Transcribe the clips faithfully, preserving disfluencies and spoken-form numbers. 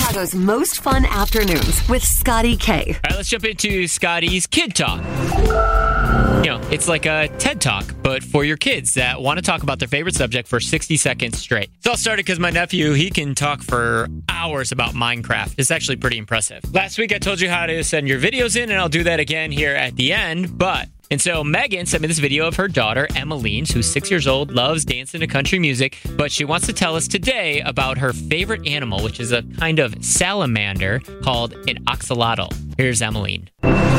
Chicago's most fun afternoons with Scotty K. All right, let's jump into Scotty's Kid Talk. You know, it's like a TED Talk, but for your kids that want to talk about their favorite subject for sixty seconds straight. It's all started because my nephew, he can talk for hours about Minecraft. It's actually pretty impressive. Last week, I told you how to send your videos in, and I'll do that again here at the end, but... And so Megan sent me this video of her daughter, Emmeline, who's six years old, loves dancing to country music, but she wants to tell us today about her favorite animal, which is a kind of salamander called an axolotl. Here's Emmeline.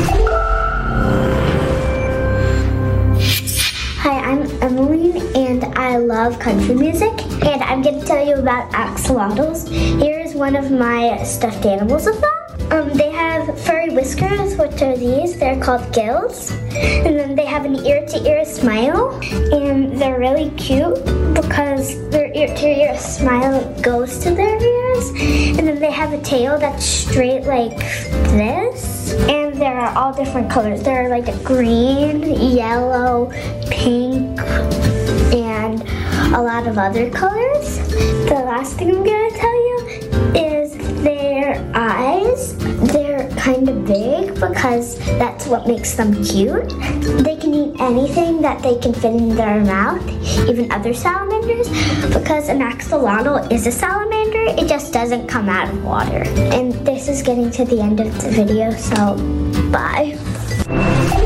Hi, I'm Emmeline, and I love country music, and I'm going to tell you about axolotls. Here's one of my stuffed animals of them. Um, they have furry whiskers, which are these. They're called gills. And then they have an ear-to-ear smile. And they're really cute because their ear-to-ear smile goes to their ears. And then they have a tail that's straight like this. And there are all different colors. There are like a green, yellow, pink, and a lot of other colors. The last thing I'm going to tell you is their eyes. They're kind of big because that's what makes them cute. They can eat anything that they can fit in their mouth, even other salamanders, because an axolotl is a salamander, it just doesn't come out of water. And this is getting to the end of the video, so bye.